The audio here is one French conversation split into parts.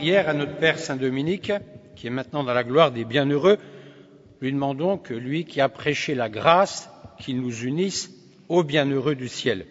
prière à notre Père Saint-Dominique, qui est maintenant dans la gloire des bienheureux, lui demandons que lui qui a prêché la grâce, qu'il nous unisse aux bienheureux du ciel.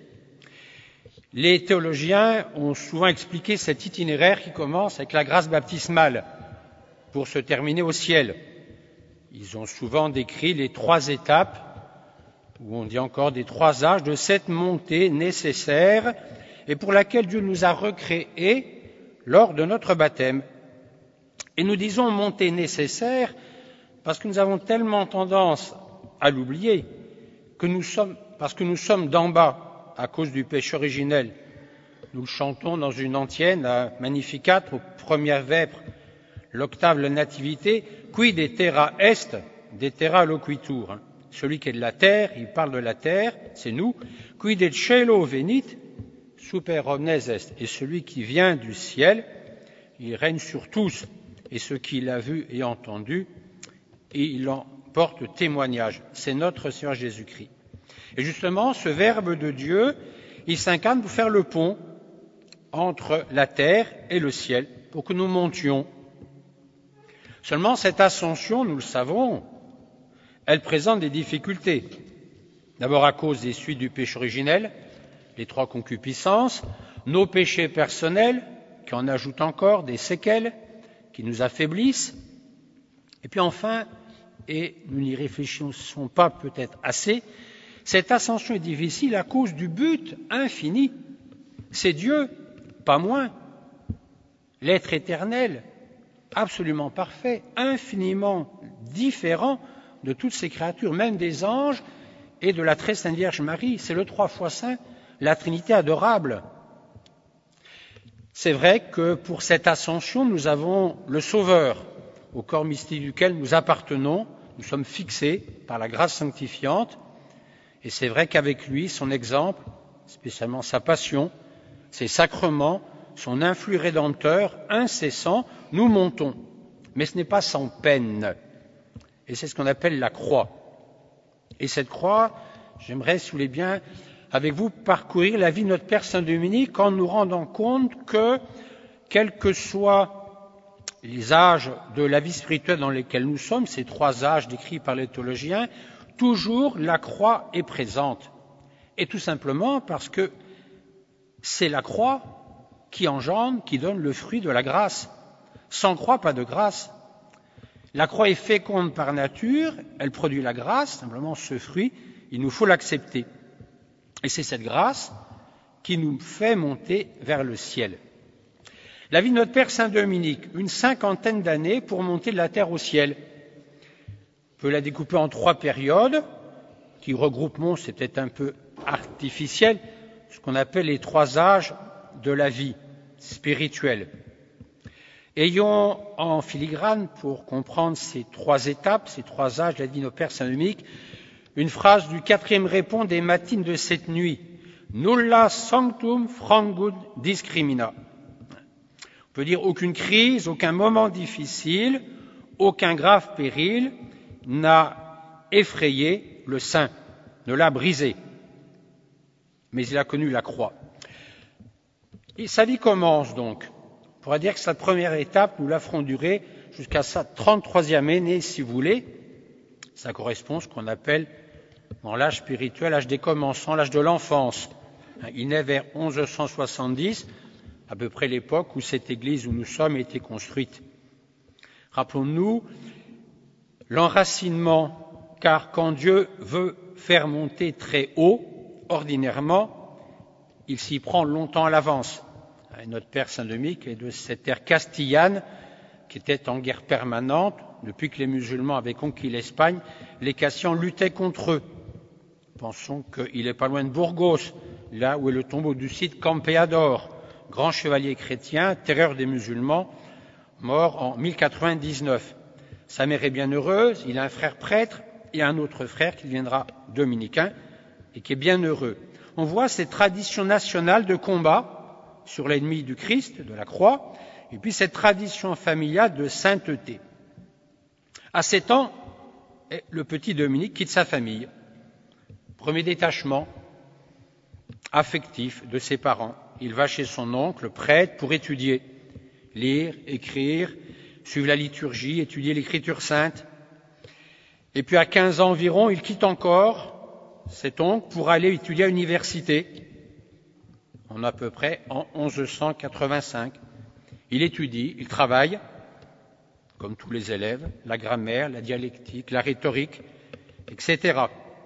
Les théologiens ont souvent expliqué cet itinéraire qui commence avec la grâce baptismale pour se terminer au ciel. Ils ont souvent décrit les 3 étapes, ou on dit encore des 3 âges, de cette montée nécessaire et pour laquelle Dieu nous a recréés lors de notre baptême. Et nous disons montée nécessaire parce que nous avons tellement tendance à l'oublier parce que nous sommes d'en bas à cause du péché originel. Nous le chantons dans une antienne, la Magnificat, aux premières vêpres, l'octave, la Nativité, qui de terra est, de terra loquitur. Celui qui est de la terre, il parle de la terre, c'est nous. Qui de cielo venit, super omnes est. Et celui qui vient du ciel, il règne sur tous. Et ce qu'il a vu et entendu, et il en porte témoignage. C'est notre Seigneur Jésus-Christ. Et justement, ce Verbe de Dieu, il s'incarne pour faire le pont entre la terre et le ciel, pour que nous montions. Seulement, cette ascension, nous le savons, elle présente des difficultés. D'abord à cause des suites du péché originel, les 3 concupiscences, nos péchés personnels, qui en ajoutent encore des séquelles, qui nous affaiblissent. Et puis enfin, et nous n'y réfléchissons pas peut-être assez, cette ascension est difficile à cause du but infini. C'est Dieu, pas moins, l'être éternel, absolument parfait, infiniment différent de toutes ces créatures, même des anges et de la très sainte Vierge Marie. C'est le 3 fois saint, la Trinité adorable. C'est vrai que pour cette ascension, nous avons le Sauveur, au corps mystique duquel nous appartenons, nous sommes fixés par la grâce sanctifiante, et c'est vrai qu'avec lui, son exemple, spécialement sa passion, ses sacrements, son influx rédempteur incessant, nous montons. Mais ce n'est pas sans peine, et c'est ce qu'on appelle la croix. Et cette croix, j'aimerais, si vous voulez bien, avec vous, parcourir la vie de notre Père Saint-Dominique en nous rendant compte que, quels que soient les âges de la vie spirituelle dans lesquels nous sommes, ces 3 âges décrits par les théologiens, toujours la croix est présente. Et tout simplement parce que c'est la croix qui engendre, qui donne le fruit de la grâce. Sans croix, pas de grâce. La croix est féconde par nature, elle produit la grâce, simplement ce fruit, il nous faut l'accepter. Et c'est cette grâce qui nous fait monter vers le ciel. La vie de notre Père Saint-Dominique, une 50aine d'années pour monter de la terre au ciel. On peut la découper en 3 périodes, qui regroupement, c'est peut-être un peu artificiel, ce qu'on appelle les 3 âges de la vie spirituelle. Ayons en filigrane, pour comprendre ces 3 étapes, ces 3 âges de la vie de notre Père Saint-Dominique, une phrase du 4e répond des matines de cette nuit. Nulla sanctum frangud discrimina. On peut dire aucune crise, aucun moment difficile, aucun grave péril n'a effrayé le saint, ne l'a brisé. Mais il a connu la croix. Et sa vie commence donc. On pourrait dire que cette première étape, nous la ferons durer jusqu'à sa 33e année, si vous voulez. Ça correspond à ce qu'on appelle dans l'âge spirituel, l'âge des commençants, l'âge de l'enfance. Il naît vers 1170, à peu près l'époque où cette église où nous sommes a été construite. Rappelons-nous l'enracinement, car quand Dieu veut faire monter très haut, ordinairement, il s'y prend longtemps à l'avance. Notre Père Saint-Dominique est de cette terre castillane qui était en guerre permanente. Depuis que les musulmans avaient conquis l'Espagne, les Castillans luttaient contre eux. Pensons qu'il n'est pas loin de Burgos, là où est le tombeau du Cid Campeador, grand chevalier chrétien, terreur des musulmans, mort en 1099. Sa mère est bien heureuse, il a un frère prêtre et un autre frère qui deviendra dominicain et qui est bien heureux. On voit ces traditions nationales de combat sur l'ennemi du Christ, de la croix, et puis cette tradition familiale de sainteté. À 7 ans, le petit Dominique quitte sa famille. Premier détachement affectif de ses parents. Il va chez son oncle, prêtre, pour étudier. lire, écrire, suivre la liturgie, étudier l'écriture sainte. Et puis à 15 ans environ, il quitte encore cet oncle pour aller étudier à l'université. On est à peu près en 1185. Il étudie, il travaille, comme tous les élèves, la grammaire, la dialectique, la rhétorique, etc.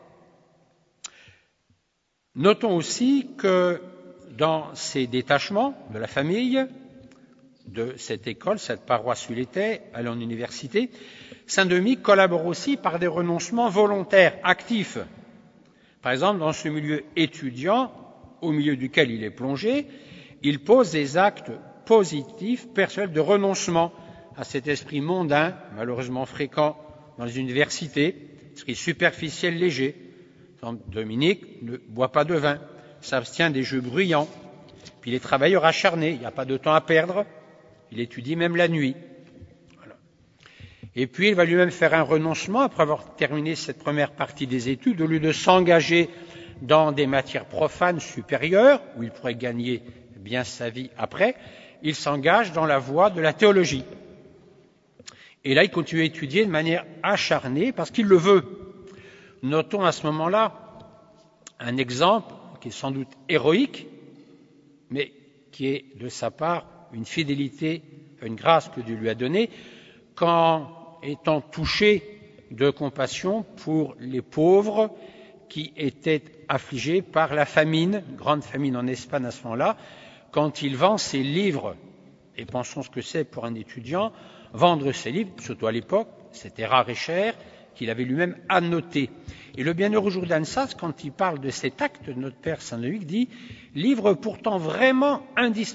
Notons aussi que dans ces détachements de la famille, de cette école, cette paroisse où il était, allant en université, Saint-Dominique collabore aussi par des renoncements volontaires, actifs. Par exemple, dans ce milieu étudiant, au milieu duquel il est plongé, il pose des actes positifs, personnels de renoncement à cet esprit mondain, malheureusement fréquent dans les universités, esprit superficiel, léger. Dominique ne boit pas de vin, s'abstient des jeux bruyants, puis il est travailleur acharné, il n'y a pas de temps à perdre, il étudie même la nuit. Voilà. Et puis il va lui-même faire un renoncement après avoir terminé cette première partie des études, au lieu de s'engager dans des matières profanes supérieures, où il pourrait gagner bien sa vie après, il s'engage dans la voie de la théologie. Et là, il continue à étudier de manière acharnée parce qu'il le veut. Notons à ce moment-là un exemple qui est sans doute héroïque, mais qui est de sa part une fidélité, une grâce que Dieu lui a donnée, qu'en étant touché de compassion pour les pauvres qui étaient affligés par la famine, une grande famine en Espagne à ce moment-là, quand il vend ses livres, et pensons ce que c'est pour un étudiant, vendre ses livres, surtout à l'époque, c'était rare et cher, qu'il avait lui-même annoté. Et le bienheureux Jourdain de Sas, quand il parle de cet acte de notre Père Saint-Dominique, dit « livre pourtant vraiment indispensable ».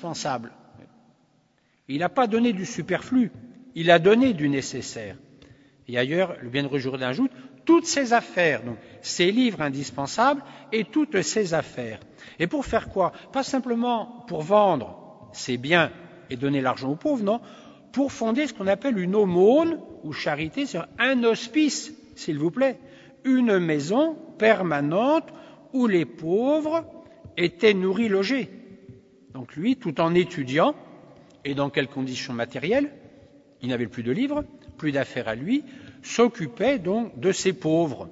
Il n'a pas donné du superflu, il a donné du nécessaire. Et ailleurs, le bienheureux Jourdain ajoute « toutes ses affaires », donc ses livres indispensables et toutes ses affaires. Et pour faire quoi? Pas simplement pour vendre ses biens et donner l'argent aux pauvres, non, pour fonder ce qu'on appelle une aumône ou charité, c'est un hospice, s'il vous plaît, une maison permanente où les pauvres étaient nourris, logés. Donc lui, tout en étudiant, et dans quelles conditions matérielles, il n'avait plus de livres, plus d'affaires à lui, s'occupait donc de ces pauvres.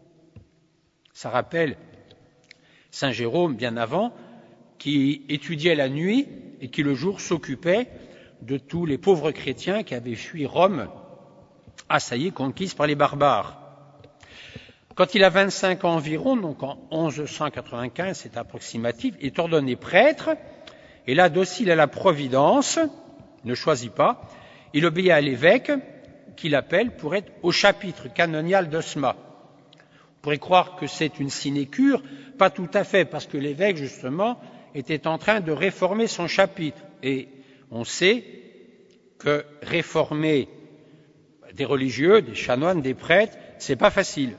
Ça rappelle Saint Jérôme, bien avant, qui étudiait la nuit et qui le jour s'occupait de tous les pauvres chrétiens qui avaient fui Rome, assaillie, conquise par les barbares. Quand il a 25 ans environ, donc en 1195, c'est approximatif, il est ordonné prêtre, et là, docile à la providence, ne choisit pas, il obéit à l'évêque qui l'appelle pour être au chapitre canonial d'Osma. On pourrait croire que c'est une sinécure, pas tout à fait, parce que l'évêque, justement, était en train de réformer son chapitre. Et on sait que réformer des religieux, des chanoines, des prêtres, c'est pas facile.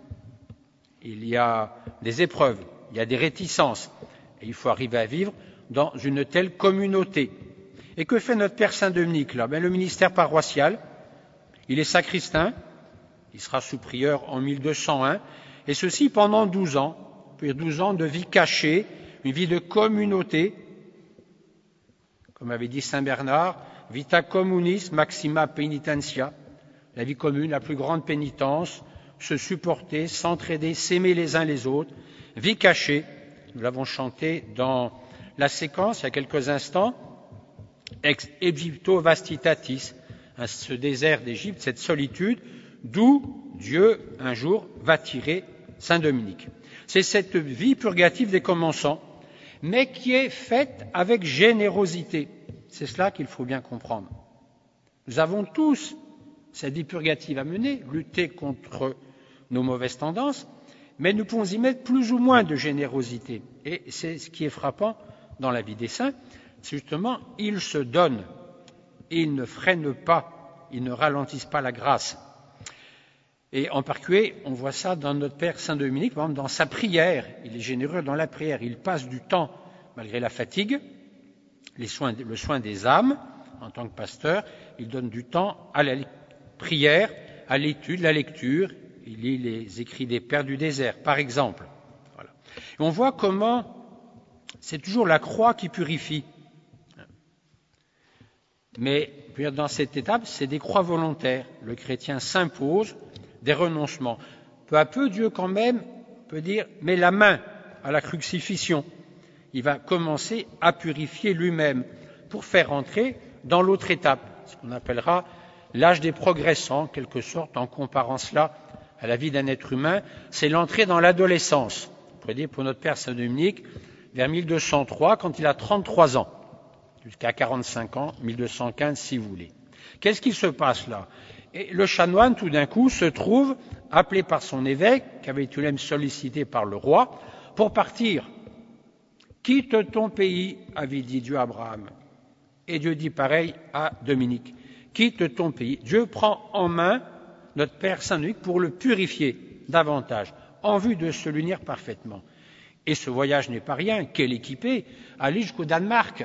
Il y a des épreuves, il y a des réticences, et il faut arriver à vivre dans une telle communauté. Et que fait notre Père Saint-Dominique là? Le ministère paroissial, il est sacristain, il sera sous-prieur en 1201, et ceci pendant 12 ans, 12 ans de vie cachée, une vie de communauté, comme avait dit Saint Bernard, vita communis maxima penitentia, la vie commune, la plus grande pénitence, se supporter, s'entraider, s'aimer les uns les autres, vie cachée, nous l'avons chanté dans la séquence il y a quelques instants, ex Egypto vastitatis, ce désert d'Égypte, cette solitude, d'où Dieu un jour va tirer Saint Dominique. C'est cette vie purgative des commençants, mais qui est faite avec générosité. C'est cela qu'il faut bien comprendre. Nous avons tous cette vie purgative à mener, lutter contre nos mauvaises tendances, mais nous pouvons y mettre plus ou moins de générosité. Et c'est ce qui est frappant dans la vie des saints, c'est justement, ils se donnent, ils ne freinent pas, ils ne ralentissent pas la grâce. Et en particulier, on voit ça dans notre Père Saint-Dominique, par exemple, dans sa prière, il est généreux dans la prière, il passe du temps, malgré la fatigue, le soin des âmes, en tant que pasteur, il donne du temps à la prière, à l'étude, la lecture, il lit les écrits des Pères du désert, par exemple. Voilà. Et on voit comment c'est toujours la croix qui purifie. Mais dans cette étape, c'est des croix volontaires. Le chrétien s'impose des renoncements. Peu à peu, Dieu quand même peut dire « met la main à la crucifixion ». Il va commencer à purifier lui-même pour faire entrer dans l'autre étape, ce qu'on appellera l'âge des progressants, en quelque sorte, en comparant cela à la vie d'un être humain. C'est l'entrée dans l'adolescence. On pourrait dire pour notre Père Saint-Dominique, vers 1203, quand il a 33 ans, jusqu'à 45 ans, 1215 si vous voulez. Qu'est-ce qui se passe là? Et le chanoine, tout d'un coup, se trouve appelé par son évêque, qui avait été même sollicité par le roi, pour partir. Quitte ton pays, avait dit Dieu à Abraham. Et Dieu dit pareil à Dominique. Quitte ton pays. Dieu prend en main notre Père Saint-Dominique pour le purifier davantage, en vue de se l'unir parfaitement. Et ce voyage n'est pas rien, quel équipé, aller jusqu'au Danemark,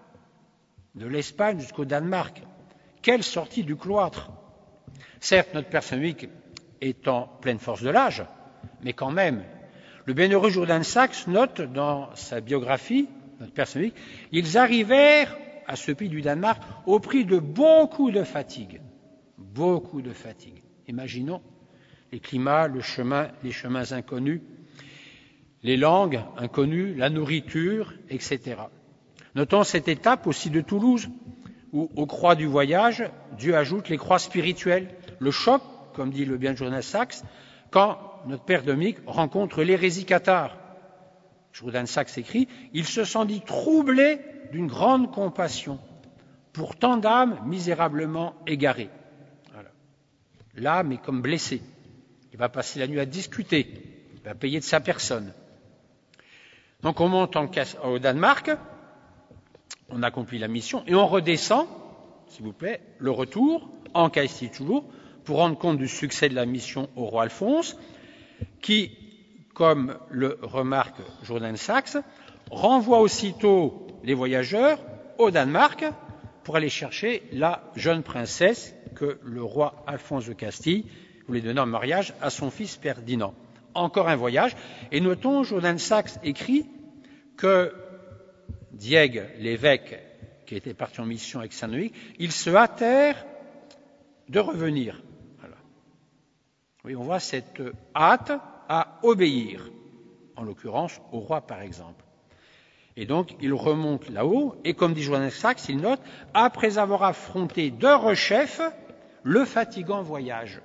de l'Espagne jusqu'au Danemark. Quelle sortie du cloître! Certes, notre Père Saint-Dominique est en pleine force de l'âge, mais quand même, le bienheureux Jourdain Sachs note dans sa biographie, notre Père Saint-Dominique, ils arrivèrent à ce pays du Danemark au prix de beaucoup de fatigue. Beaucoup de fatigue. Imaginons les climats, les chemins inconnus, les langues inconnues, la nourriture, etc. Notons cette étape aussi de Toulouse, où aux croix du voyage, Dieu ajoute les croix spirituelles, le choc, comme dit le bien Jourdain Sachs, quand notre Père Dominique rencontre l'hérésie cathare. Jourdain Sachs écrit « Il se sentit troublé d'une grande compassion pour tant d'âmes misérablement égarées. » Voilà. L'âme est comme blessée. Il va passer la nuit à discuter. Il va payer de sa personne. Donc on monte au Danemark, on accomplit la mission et on redescend, s'il vous plaît, le retour en Castille toujours, pour rendre compte du succès de la mission au roi Alphonse, qui, comme le remarque Jourdain Sachs, renvoie aussitôt les voyageurs au Danemark pour aller chercher la jeune princesse que le roi Alphonse de Castille voulait donner en mariage à son fils Ferdinand. Encore un voyage, et notons, Jourdain Sachs écrit que Diègue, l'évêque qui était parti en mission avec Saint-Dominique, ils se hâtèrent de revenir. Voilà. Oui, on voit cette hâte à obéir, en l'occurrence au roi par exemple. Et donc, il remonte là-haut, et comme dit Jourdain Sachs, il note, après avoir affronté d'heureux-chefs, le fatigant voyage.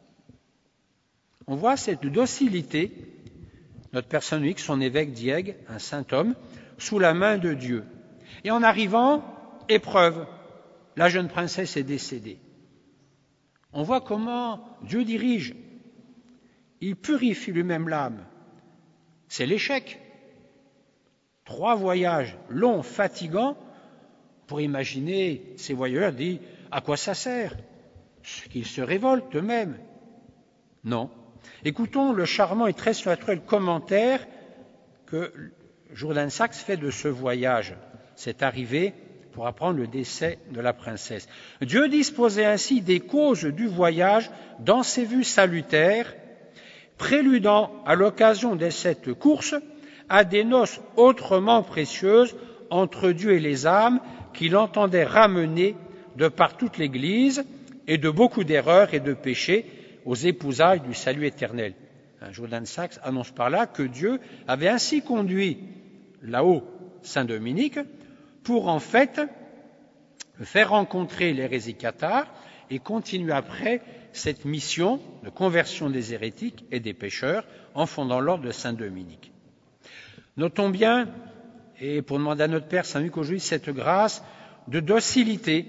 On voit cette docilité, notre Père Saint-Dominique, son évêque Diègue, un saint homme, sous la main de Dieu. Et en arrivant, épreuve, la jeune princesse est décédée. On voit comment Dieu dirige. Il purifie lui-même l'âme. C'est l'échec. 3 voyages longs, fatigants, pour imaginer ces voyageurs disent à quoi ça sert? Qu'ils se révoltent eux-mêmes. Non. Écoutons le charmant et très naturel commentaire que Jourdain Sachs fait de ce voyage, cette arrivée pour apprendre le décès de la princesse. Dieu disposait ainsi des causes du voyage dans ses vues salutaires, préludant à l'occasion de cette course à des noces autrement précieuses entre Dieu et les âmes qu'il entendait ramener de par toute l'Église et de beaucoup d'erreurs et de péchés aux épousailles du salut éternel. Jourdain Sachs annonce par là que Dieu avait ainsi conduit là-haut Saint Dominique pour en fait le faire rencontrer l'hérésie cathare et continuer après cette mission de conversion des hérétiques et des pécheurs en fondant l'ordre de Saint Dominique. Notons bien, et pour demander à notre Père Saint-Dominique aujourd'hui cette grâce de docilité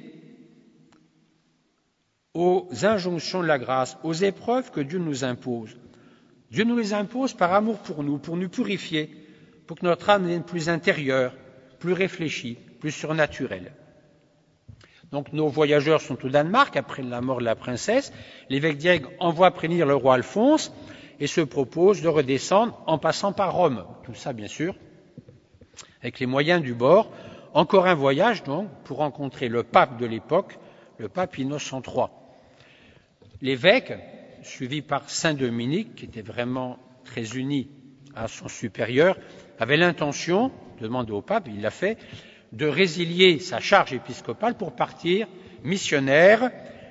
aux injonctions de la grâce, aux épreuves que Dieu nous impose. Dieu nous les impose par amour pour nous purifier, pour que notre âme devienne plus intérieure, plus réfléchie, plus surnaturelle. Donc nos voyageurs sont au Danemark après la mort de la princesse. L'évêque Diègue envoie prévenir le roi Alphonse et se propose de redescendre en passant par Rome. Tout ça, bien sûr, avec les moyens du bord. Encore un voyage, donc, pour rencontrer le pape de l'époque, le pape Innocent III. L'évêque, suivi par Saint Dominique, qui était vraiment très uni à son supérieur, avait l'intention de demander au pape, il l'a fait, de résilier sa charge épiscopale pour partir missionnaire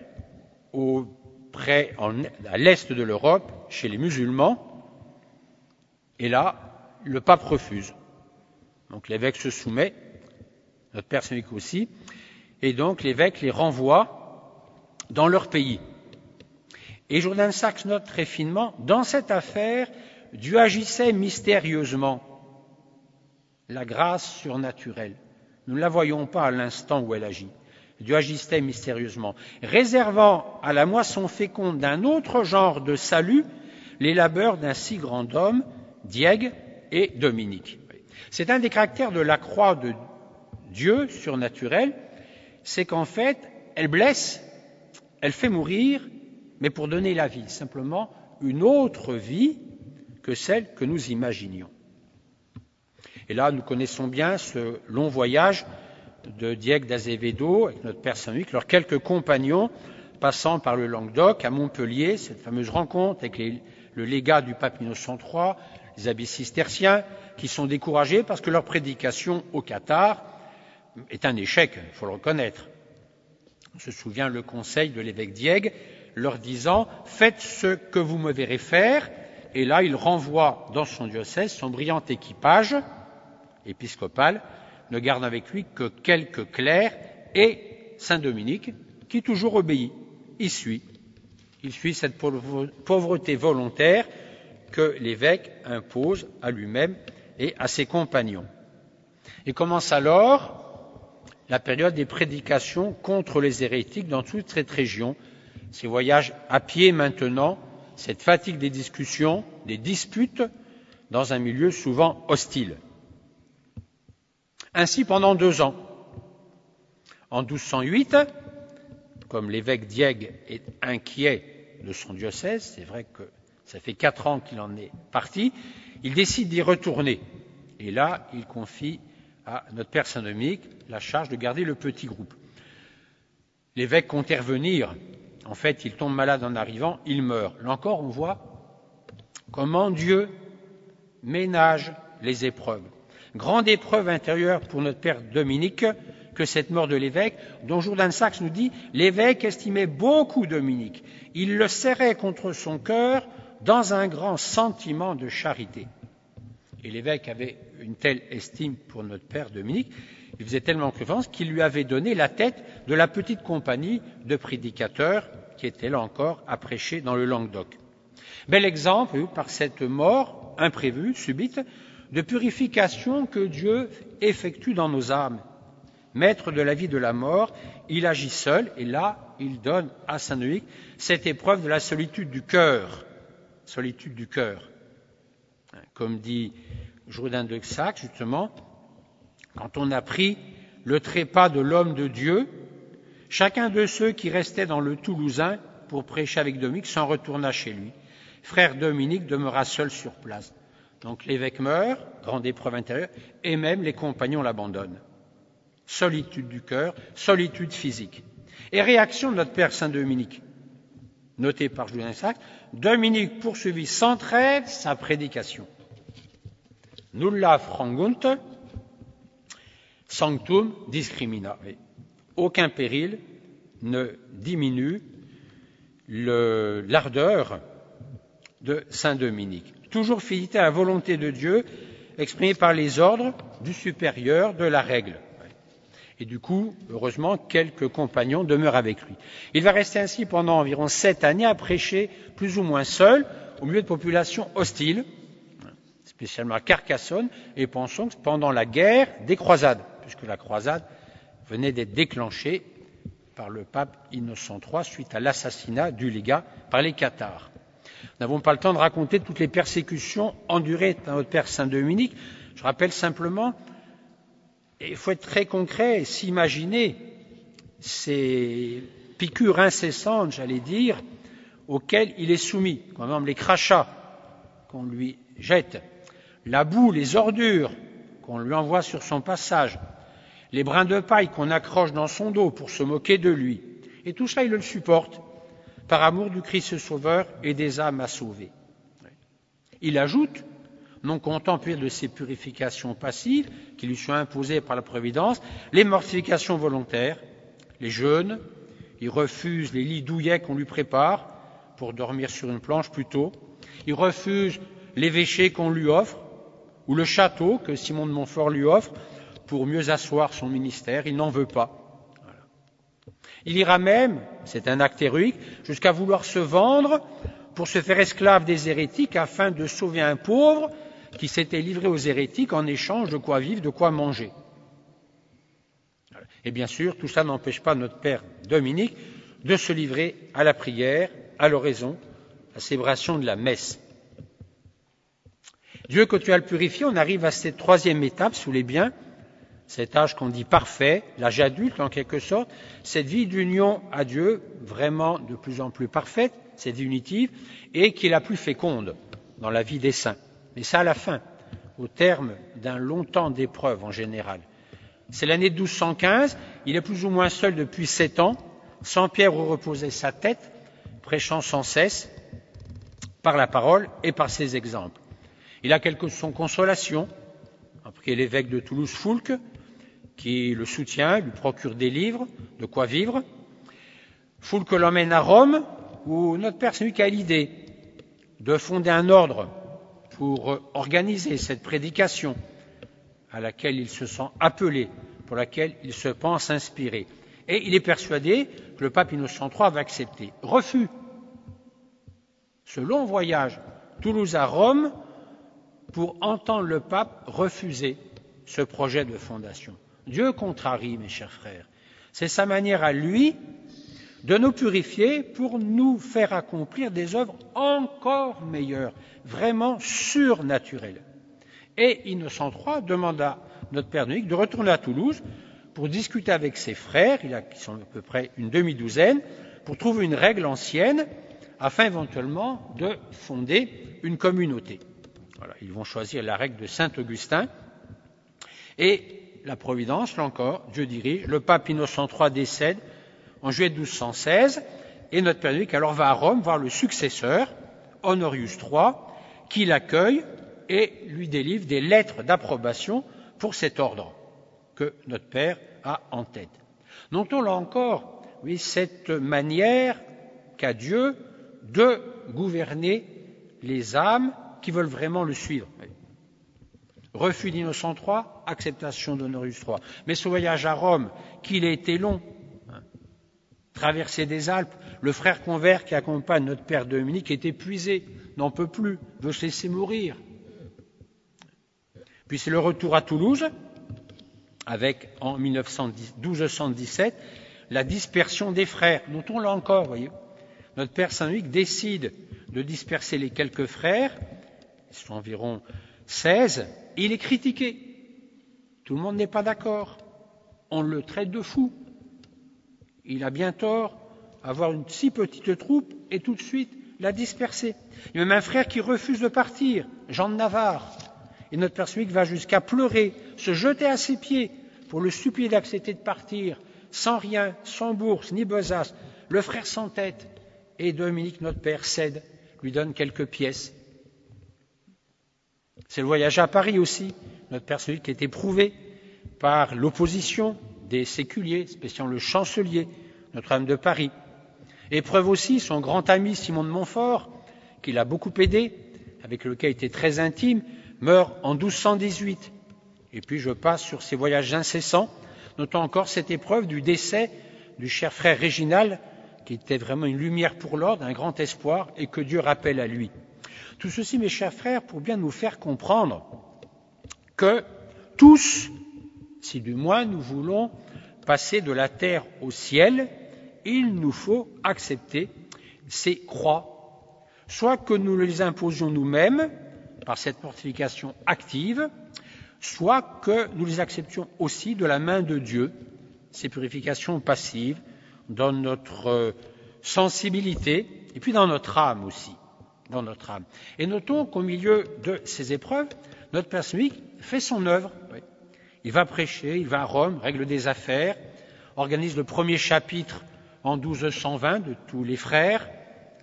à l'est de l'Europe, chez les musulmans. Et là, le pape refuse. Donc l'évêque se soumet, notre père Saint-Luc aussi, et donc l'évêque les renvoie dans leur pays. Et Jourdain de Saxe note très finement, dans cette affaire, Dieu agissait mystérieusement. La grâce surnaturelle. Nous ne la voyons pas à l'instant où elle agit. Dieu agissait mystérieusement, réservant à la moisson féconde d'un autre genre de salut les labeurs d'un si grand homme, Diègue et Dominique. C'est un des caractères de la croix de Dieu surnaturelle, c'est qu'en fait, elle blesse, elle fait mourir, mais pour donner la vie, simplement une autre vie que celle que nous imaginions. Et là, nous connaissons bien ce long voyage de Diègue d'Azevedo avec notre père Saint-Luc, leurs quelques compagnons passant par le Languedoc à Montpellier, cette fameuse rencontre avec le légat du pape Innocent III, les abbés cisterciens, qui sont découragés parce que leur prédication au Qatar est un échec, il faut le reconnaître. On se souvient le conseil de l'évêque Diègue leur disant « Faites ce que vous me verrez faire », et là il renvoie dans son diocèse son brillant équipage épiscopal, ne garde avec lui que quelques clercs et Saint-Dominique, qui toujours obéit. Il suit cette pauvreté volontaire que l'évêque impose à lui-même et à ses compagnons. Et commence alors la période des prédications contre les hérétiques dans toute cette région, ces voyages à pied maintenant, cette fatigue des discussions, des disputes, dans un milieu souvent hostile. Ainsi pendant 2 ans. En 1208, comme l'évêque Diègue est inquiet de son diocèse, c'est vrai que ça fait 4 ans qu'il en est parti, il décide d'y retourner. Et là, il confie à notre père Saint-Dominique la charge de garder le petit groupe. L'évêque comptait revenir. En fait, il tombe malade en arrivant, il meurt. Là encore, on voit comment Dieu ménage les épreuves. Grande épreuve intérieure pour notre père Dominique que cette mort de l'évêque, dont Jourdain de Saxe nous dit « L'évêque estimait beaucoup Dominique. Il le serrait contre son cœur dans un grand sentiment de charité. » Et l'évêque avait une telle estime pour notre père Dominique, il faisait tellement confiance qu'il lui avait donné la tête de la petite compagnie de prédicateurs qui était là encore à prêcher dans le Languedoc. Bel exemple, par cette mort imprévue, subite, de purification que Dieu effectue dans nos âmes. Maître de la vie et de la mort, il agit seul, et là, il donne à Saint-Dominique cette épreuve de la solitude du cœur. Solitude du cœur. Comme dit Jourdain de Saxe, justement, quand on a pris le trépas de l'homme de Dieu, chacun de ceux qui restaient dans le Toulousain pour prêcher avec Dominique s'en retourna chez lui. Frère Dominique demeura seul sur place. Donc l'évêque meurt, grande épreuve intérieure, et même les compagnons l'abandonnent. Solitude du cœur, solitude physique. Et réaction de notre père Saint-Dominique, noté par Jourdain de Saxe, Dominique poursuivit sans trêve sa prédication. Nulla frangunt, sanctum discrimina. Aucun péril ne diminue l'ardeur de Saint-Dominique. Toujours fidélité à la volonté de Dieu, exprimée par les ordres du supérieur de la règle. Et du coup, heureusement, quelques compagnons demeurent avec lui. Il va rester ainsi pendant environ 7 années à prêcher plus ou moins seul, au milieu de populations hostiles, spécialement à Carcassonne, et pensons que pendant la guerre des croisades, puisque la croisade venait d'être déclenchée par le pape Innocent III suite à l'assassinat du légat par les Cathares. Nous n'avons pas le temps de raconter toutes les persécutions endurées par notre père Saint-Dominique. Je rappelle simplement, et il faut être très concret et s'imaginer ces piqûres incessantes, j'allais dire, auxquelles il est soumis, comme exemple les crachats qu'on lui jette, la boue, les ordures qu'on lui envoie sur son passage, les brins de paille qu'on accroche dans son dos pour se moquer de lui. Et tout cela, il le supporte par amour du Christ Sauveur et des âmes à sauver. Il ajoute, non content de ces purifications passives qui lui sont imposées par la Providence, les mortifications volontaires, les jeûnes, il refuse les lits douillets qu'on lui prépare pour dormir sur une planche plutôt, il refuse l'évêché qu'on lui offre, ou le château que Simon de Montfort lui offre pour mieux asseoir son ministère, il n'en veut pas. Voilà. Il ira même, c'est un acte héroïque, jusqu'à vouloir se vendre pour se faire esclave des hérétiques afin de sauver un pauvre qui s'était livré aux hérétiques en échange de quoi vivre, de quoi manger. Et bien sûr, tout ça n'empêche pas notre Père Dominique de se livrer à la prière, à l'oraison, à la célébration de la messe. Dieu, que tu as le purifié, on arrive à cette troisième étape, sous les biens, cet âge qu'on dit parfait, l'âge adulte en quelque sorte, cette vie d'union à Dieu, vraiment de plus en plus parfaite, cette vie unitive, et qui est la plus féconde dans la vie des saints. Mais ça à la fin, au terme d'un long temps d'épreuve en général. C'est l'année 1215, il est plus ou moins seul depuis 7 ans, sans Pierre où reposait sa tête, prêchant sans cesse par la parole et par ses exemples. Il a son consolation, après l'évêque de Toulouse, Foulques, qui le soutient, lui procure des livres, de quoi vivre. Foulques l'emmène à Rome, où notre Père, c'est lui qui a l'idée de fonder un ordre pour organiser cette prédication à laquelle il se sent appelé, pour laquelle il se pense inspiré. Et il est persuadé que le pape Innocent III va accepter. Refus. Ce long voyage, Toulouse à Rome, pour entendre le pape refuser ce projet de fondation. Dieu contrarie, mes chers frères. C'est sa manière à lui de nous purifier pour nous faire accomplir des œuvres encore meilleures, vraiment surnaturelles. Et Innocent III demanda à notre Père Dominique de retourner à Toulouse pour discuter avec ses frères, qui sont à peu près une demi-douzaine, pour trouver une règle ancienne afin éventuellement de fonder une communauté. Voilà, ils vont choisir la règle de Saint-Augustin et la Providence, là encore, Dieu dirige, le pape Innocent III décède en juillet 1216 et notre Père Dominique alors va à Rome voir le successeur, Honorius III, qui l'accueille et lui délivre des lettres d'approbation pour cet ordre que notre Père a en tête. Notons là encore, oui, cette manière qu'a Dieu de gouverner les âmes qui veulent vraiment le suivre. Refus d'Innocent III, acceptation d'Honorius III. Mais ce voyage à Rome, qu'il a été long, traversée des Alpes, le frère convert qui accompagne notre Père Dominique est épuisé, n'en peut plus, veut se laisser mourir. Puis c'est le retour à Toulouse, avec en 1217 la dispersion des frères. Notons là encore, voyez, notre Père Saint-Louis décide de disperser les quelques frères, ils sont environ 16, et il est critiqué. Tout le monde n'est pas d'accord. On le traite de fou. Il a bien tort d'avoir une si petite troupe et tout de suite la disperser. Il y a même un frère qui refuse de partir, Jean de Navarre. Et notre Père Saint-Louis va jusqu'à pleurer, se jeter à ses pieds pour le supplier d'accepter de partir, sans rien, sans bourse, ni besace. Le frère s'entête et Dominique, notre Père, cède, lui donne quelques pièces. C'est le voyage à Paris aussi, notre Père Saint-Louis qui est éprouvé par l'opposition des séculiers, spécialement le chancelier, Notre-Dame de Paris. Épreuve aussi son grand ami Simon de Montfort, qui l'a beaucoup aidé, avec lequel il était très intime, meurt en 1218. Et puis je passe sur ces voyages incessants, notant encore cette épreuve du décès du cher frère Réginal, qui était vraiment une lumière pour l'ordre, un grand espoir, et que Dieu rappelle à lui. Tout ceci, mes chers frères, pour bien nous faire comprendre que tous, si du moins nous voulons passer de la terre au ciel, il nous faut accepter ces croix, soit que nous les imposions nous-mêmes par cette mortification active, soit que nous les acceptions aussi de la main de Dieu, ces purifications passives, dans notre sensibilité et puis dans notre âme aussi. Dans notre âme. Et notons qu'au milieu de ces épreuves, notre Père Saint-Louis fait son œuvre. Oui. Il va prêcher, il va à Rome, règle des affaires, organise le premier chapitre en 1220 de tous les frères. Oui.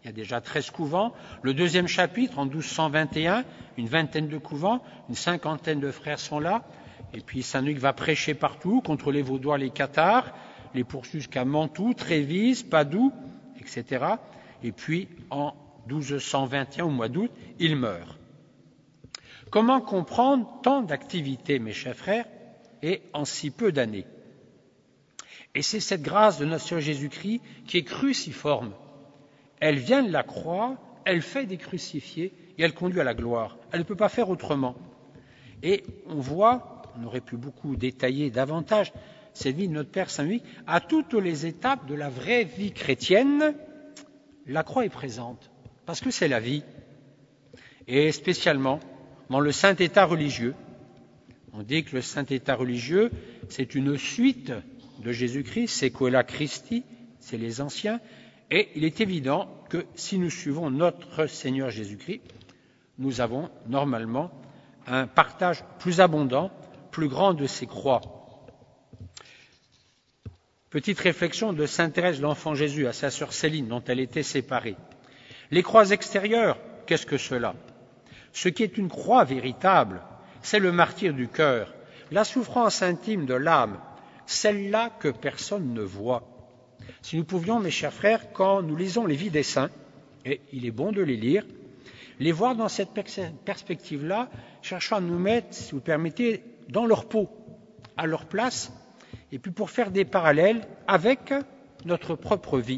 Il y a déjà 13 couvents. Le deuxième chapitre, en 1221, une vingtaine de couvents, une cinquantaine de frères sont là. Et puis Saint-Luc va prêcher partout, contre les Vaudois, les Cathares, les poursuit jusqu'à Mantoue, Trévise, Padoue, etc. Et puis, en 1221, au mois d'août, il meurt. Comment comprendre tant d'activités, mes chers frères, et en si peu d'années? Et c'est cette grâce de notre Seigneur Jésus-Christ qui est cruciforme. Elle vient de la croix, elle fait des crucifiés et elle conduit à la gloire. Elle ne peut pas faire autrement. Et on voit, on aurait pu beaucoup détailler davantage cette vie de notre Père Saint-Louis, à toutes les étapes de la vraie vie chrétienne, la croix est présente, parce que c'est la vie. Et spécialement dans le saint état religieux. On dit que le saint état religieux, c'est une suite de Jésus-Christ, sequela Christi, c'est les anciens, et il est évident que si nous suivons notre Seigneur Jésus-Christ, nous avons normalement un partage plus abondant, plus grand de ces croix. Petite réflexion de sainte Thérèse de l'Enfant Jésus à sa sœur Céline, dont elle était séparée. Les croix extérieures, qu'est-ce que cela? Ce qui est une croix véritable, c'est le martyre du cœur, la souffrance intime de l'âme, celle-là que personne ne voit. Si nous pouvions, mes chers frères, quand nous lisons les vies des saints, et il est bon de les lire, les voir dans cette perspective-là, cherchant à nous mettre, si vous permettez, dans leur peau, à leur place, et puis pour faire des parallèles avec notre propre vie.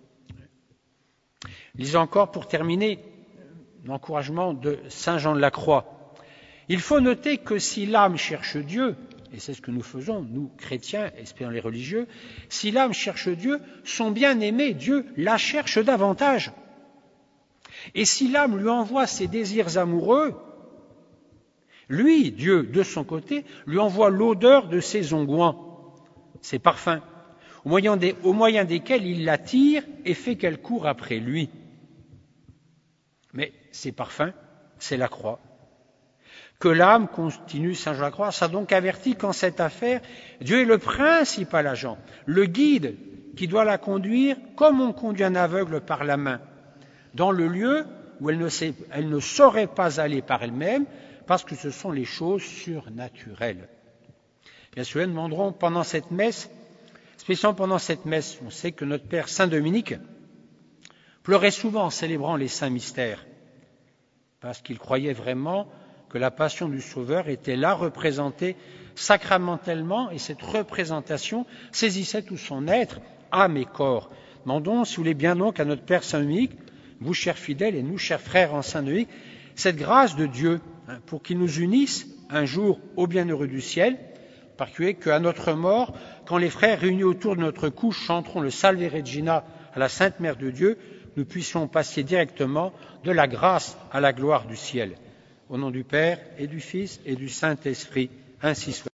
Lisons encore, pour terminer, l'encouragement de Saint Jean de la Croix. Il faut noter que si l'âme cherche Dieu, et c'est ce que nous faisons, nous chrétiens, espérons les religieux, si l'âme cherche Dieu, son bien-aimé, Dieu, la cherche davantage. Et si l'âme lui envoie ses désirs amoureux, lui, Dieu, de son côté, lui envoie l'odeur de ses onguents, ses parfums, au moyen desquels il l'attire et fait qu'elle court après lui. Mais ces parfums, c'est la croix. Que l'âme, continue Saint Jean de la Croix, s'a donc averti qu'en cette affaire, Dieu est le principal agent, le guide qui doit la conduire comme on conduit un aveugle par la main, dans le lieu où elle ne saurait pas aller par elle-même, parce que ce sont les choses surnaturelles. Bien sûr, nous demanderons pendant cette messe, spécialement pendant cette messe, on sait que notre Père Saint Dominique pleurait souvent en célébrant les saints mystères, parce qu'il croyait vraiment que la passion du Sauveur était là représentée sacramentellement, et cette représentation saisissait tout son être, âme et corps. Demandons, si vous voulez bien donc, à notre Père Saint Dominique, vous chers fidèles et nous chers frères en Saint Dominique, cette grâce de Dieu, pour qu'il nous unisse un jour au bienheureux du ciel, particulier qu'à notre mort, quand les frères réunis autour de notre couche chanteront le Salve Regina à la Sainte Mère de Dieu, nous puissions passer directement de la grâce à la gloire du ciel. Au nom du Père et du Fils et du Saint-Esprit, ainsi soit.